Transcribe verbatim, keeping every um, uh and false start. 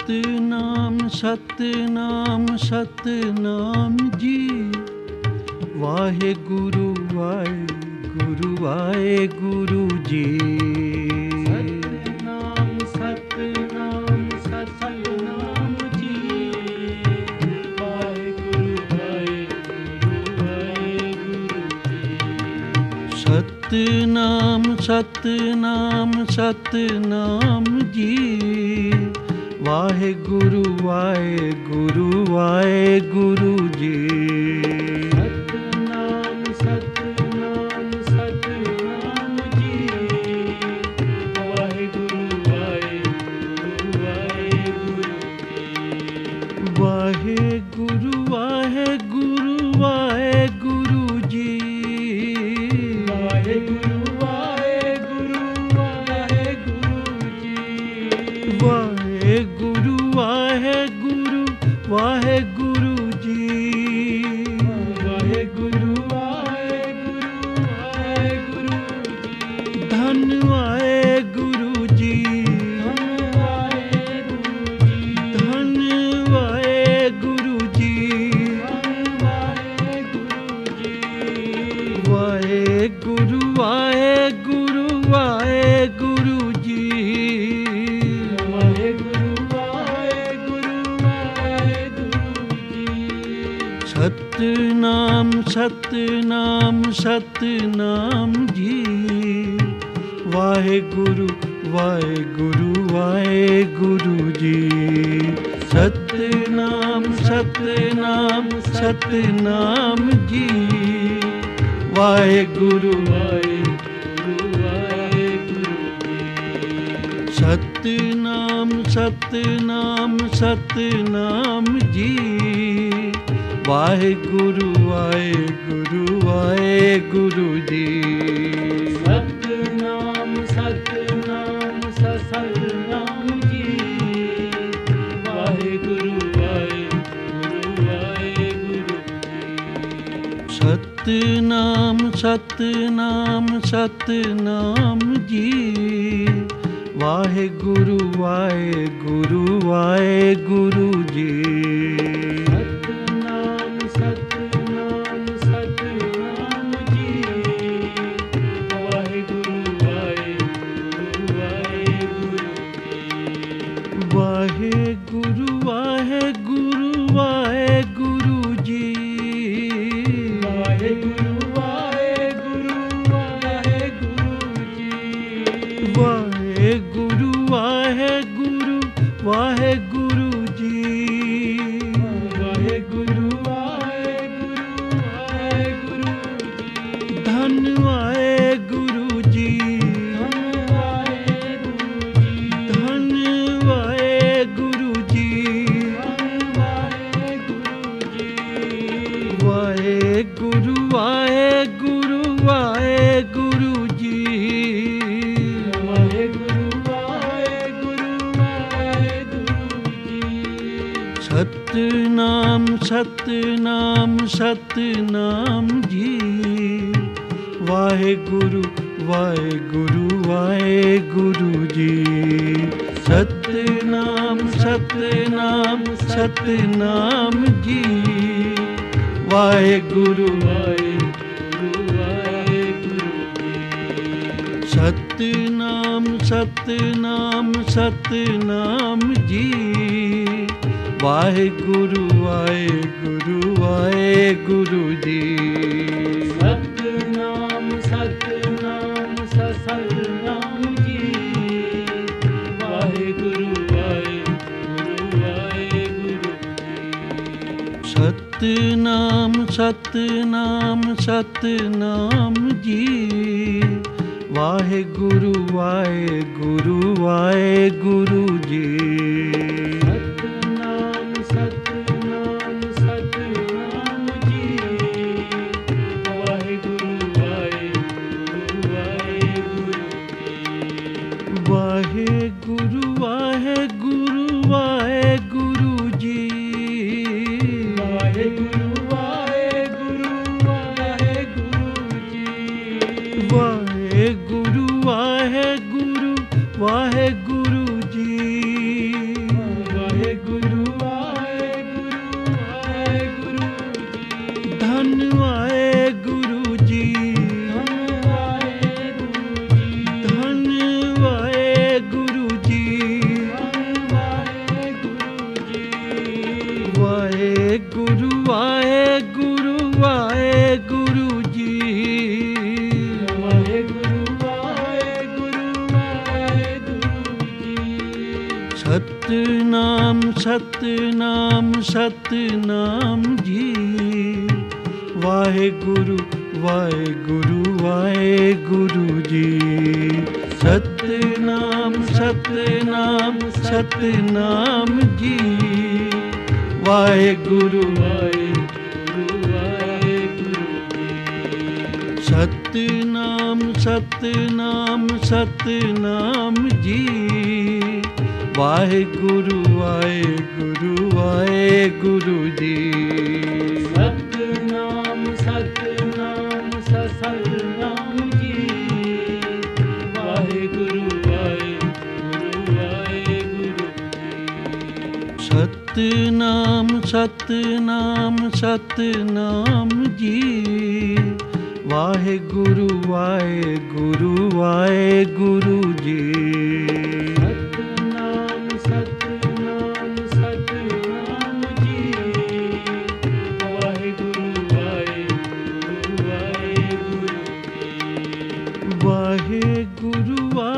ਸਤਿਨਾਮ ਸਤਿਨਾਮ ਸਤਿਨਾਮ ਜੀ। ਵਾਹਿਗੁਰੂ ਵਾਹਿਗੁਰੂ ਵਾਹਿਗੁਰੂ ਜੀ। ਸਤਿਨਾਮ ਸਤਿਨਾਮ ਸਤਿਨਾਮ ਜੀ। ਵਾਹਿਗੁਰੂ ਵਾਹਿਗੁਰੂ ਵਾਹਿਗੁਰੂ ਜੀ। ਸਤਿਨਾਮ ਸਤਿਨਾਮ ਸਤਿਨਾਮ ਜੀ। ਵਾਹਿਗੁਰੂ ਵਾਹਿਗੁਰੂ ਵਾਹਿਗੁਰੂ ਜੀ। ਸਤਿਨਾਮ ਸਤਿਨਾਮ ਸਤਿਨਾਮ ਜੀ। ਵਾਹਿਗੁਰੂ ਵਾਹਿਗੁਰੂ ਵਾਹਿਗੁਰੂ ਜੀ। ਵਾਹਿਗੁਰੂ ਵਾਹਿਗੁਰੂ ਵਾਹਿਗੁਰੂ ਜੀ। ਵਾਹਿਗੁਰੂ ਵਾਹਿਗੁਰੂ ਵਾਹਿਗੁਰੂ ਵਾਹਿਗੁਰੂ ਜੀ। ਵਾਹਿਗੁਰੂ ਵਾਹਿਗੁਰੂ ਵਾਹਿਗੁਰੂ ਜੀ। ਧੰਨ ਵਾਹਿਗੁਰੂ ਜੀ। ਧੰਨ ਵਾਹਿਗੁਰੂ ਜੀ। ਵਾਹਿਗੁਰੂ ਵਾਹਿਗੁਰੂ ਵਾਹਿਗੁਰੂ ਜੀ। ਸਤਿਨਾਮ ਸਤਿਨਾਮ ਸਤਿਨਾਮ ਜੀ। ਵਾਹਿਗੁਰੂ ਵਾਹਿਗੁਰੂ ਵਾਹਿਗੁਰੂ ਜੀ। ਸਤਿਨਾਮ ਸਤਿਨਾਮ ਸਤਿਨਾਮ ਜੀ। ਵਾਹਿਗੁਰੂ ਵਾਹਿਗੁਰੂ ਵਾਹਿਗੁਰੂ ਜੀ। ਸਤਿਨਾਮ ਸਤਿਨਾਮ ਸਤਿਨਾਮ ਜੀ। ਵਾਹਿਗੁਰੂ ਵਾਹਿਗੁਰੂ ਵਾਹਿਗੁਰੂ ਜੀ। ਸਤਿਨਾਮ ਸਤਿਨਾਮ ਸਤਿਨਾਮ ਜੀ। ਵਾਹਿਗੁਰੂ ਵਾਹਿਗੁਰੂ ਵਾਹਿਗੁਰੂ ਜੀ। ਸਤਿਨਾਮ ਸਤਿਨਾਮ ਸਤਿਨਾਮ ਜੀ। ਵਾਹਿਗੁਰੂ ਵਾਹਿਗੁਰੂ ਵਾਹਿਗੁਰੂ ਜੀ। ਵਾਹਿਗੁਰੂ ਵਾਹਿਗੁਰੂ ਵਾਹਿਗੁਰੂ ਜੀ। ਵਾਹਿਗੁਰੂ ਵਾਹਿਗੁਰੂ ਵਾਹਿਗੁਰੂ ਜੀ। ਵਾਹਿਗੁਰੂ ਵਾਹਿਗੁਰੂ ਵਾਹਿਗੁਰੂ ਜੀ। ਵਾਹਿਗੁਰੂ ਵਾਹਿਗੁਰੂ ਵਾਹਿਗੁਰੂ ਜੀ। ਧੰਨ ਵਾਹਿਗੁਰੂ ਜੀ। ਵਾਹਿਗੁਰੂ ਵਾਹਿਗੁਰੂ ਵਾਹਿਗੁਰੂ ਜੀ। ਵਾਹਿਗੁਰੂ ਵਾਹਿਗੁਰੂ ਵਾਹਿਗੁਰੂ ਜੀ। ਸਤਿਨਾਮ ਸਤਿਨਾਮ ਸਤਿਨਾਮ ਜੀ। ਵਾਹਿਗੁਰੂ ਵਾਹਿਗੁਰੂ ਵਾਹਿਗੁਰੂ ਜੀ। ਸਤਿਨਾਮ ਸਤਿਨਾਮ ਸਤਿਨਾਮ ਜੀ। ਵਾਹਿਗੁਰੂ ਵਾਹਿਗੁਰੂ ਵਾਹਿਗੁਰੂ ਜੀ। ਸਤਿਨਾਮ ਸਤਿਨਾਮ ਸਤਿਨਾਮ ਜੀ। ਵਾਹਿਗੁਰੂ ਵਾਹਿਗੁਰੂ ਵਾਹਿਗੁਰੂ ਜੀ। ਸਤਿਨਾਮ ਸਤਿਨਾਮ ਸਤਿਨਾਮ ਜੀ। ਵਾਹਿਗੁਰੂ ਵਾਹਿਗੁਰੂ ਵਾਹਿਗੁਰੂ ਜੀ। ਸਤਿਨਾਮ ਸਤਿਨਾਮ ਸਤਿਨਾਮ ਜੀ। ਵਾਹਿਗੁਰੂ ਵਾਹਿਗੁਰੂ ਵਾਹਿਗੁਰੂ ਜੀ। ਸਤਿਨਾਮ ਸਤਿਨਾਮ ਸਤਿਨਾਮ ਜੀ। ਵਾਹਿਗੁਰੂ ਵਾਹਿਗੁਰੂ ਵਾਹਿਗੁਰੂ ਜੀ। ਵਾਹਿਗੁਰੂ ਵਾਹਿਗੁਰੂ ਵਾਹਿਗੁਰੂ ਜੀ। ਵਾਹਿਗੁਰੂ ਵਾਹਿਗੁਰੂ ਵਾਹਿਗੁਰੂ ਜੀ। ਵਾਹਿਗੁਰੂ ਵਾਹਿਗੁਰੂ ਵਾਹਿਗੁਰੂ ਜੀ। ਸਤਨਾਮ ਸਤਨਾਮ ਸਤਨਾਮ ਜੀ। ਵਾਹਿਗੁਰੂ ਵਾਹਿਗੁਰੂ ਵਾਹਿਗੁਰੂ ਜੀ। ਸਤਨਾਮ ਸਤਨਾਮ ਸਤਨਾਮ ਜੀ। ਵਾਹਿਗੁਰੂ ਵਾਹਿਗੁਰੂ ਵਾਹਿਗੁਰੂ ਜੀ। ਸਤਨਾਮ ਸਤਨਾਮ ਸਤਨਾਮ ਜੀ। ਵਾਹਿਗੁਰੂ ਵਾਹਿਗੁਰੂ ਵਾਹਿਗੁਰੂ ਜੀ। ਸਤਨਾਮ ਸਤਨਾਮ ਸਤਨਾਮ ਜੀ। ਵਾਹਿਗੁਰੂ ਵਾਹਿਗੁਰੂ ਵਾਹਿਗੁਰੂ ਜੀ। ਸਤਨਾਮ ਸਤਨਾਮ ਸਤਨਾਮ ਜੀ। ਵਾਹਿਗੁਰੂ ਵਾਹਿਗੁਰੂ ਵਾਹਿਗੁਰੂ ਜੀ। ਵਾਹਿਗੁਰੂ